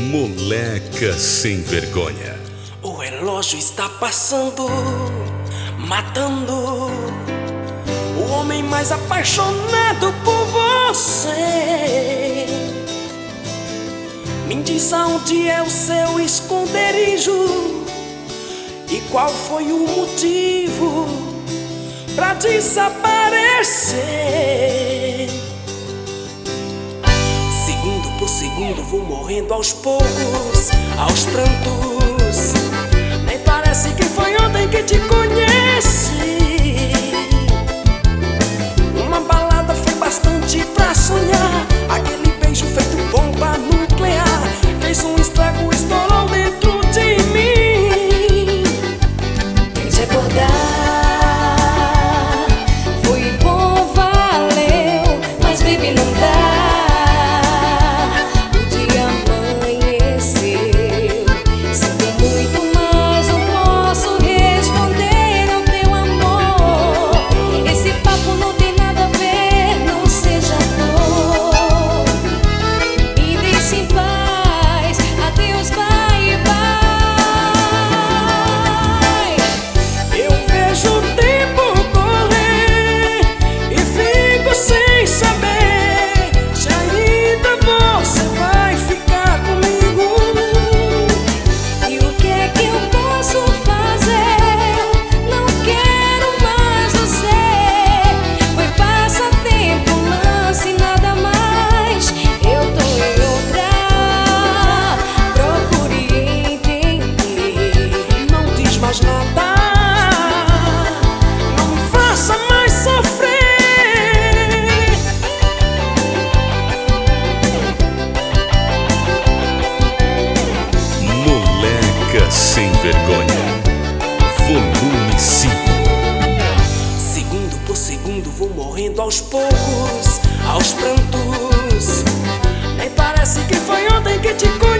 Moleca sem vergonha. O relógio está passando, matando o homem mais apaixonado por você. Me diz aonde é o seu esconderijo e qual foi o motivo pra desaparecer. Segundo por segundo vou morrendo aos poucos, aos prantos. Nem parece que foi ontem que te conheci. Uma balada foi bastante pra sonhar. Aquele beijo feito bomba nuclear fez um estrago, estourou dentro de mim. Tente acordar, foi bom, valeu, mas baby não dá. O dia amanheceu, sinto muito, mas não posso responder ao teu amor. Esse papo não tem nada a ver, não seja dor. Me deixe em paz, adeus, bye bye. Eu vejo o tempo correr e fico sem saber se ainda você vai ficar comigo. E o que é que eu posso fazer? Não quero mais você. Foi passatempo, lance, nada mais. Eu tô em outra, procure entender. Não diz mais nada, não me faça mais sofrer. Moleca sem vergonha. Volume 5. Segundo por segundo vou morrendo aos poucos, aos prantos. Nem parece que foi ontem que te conheci.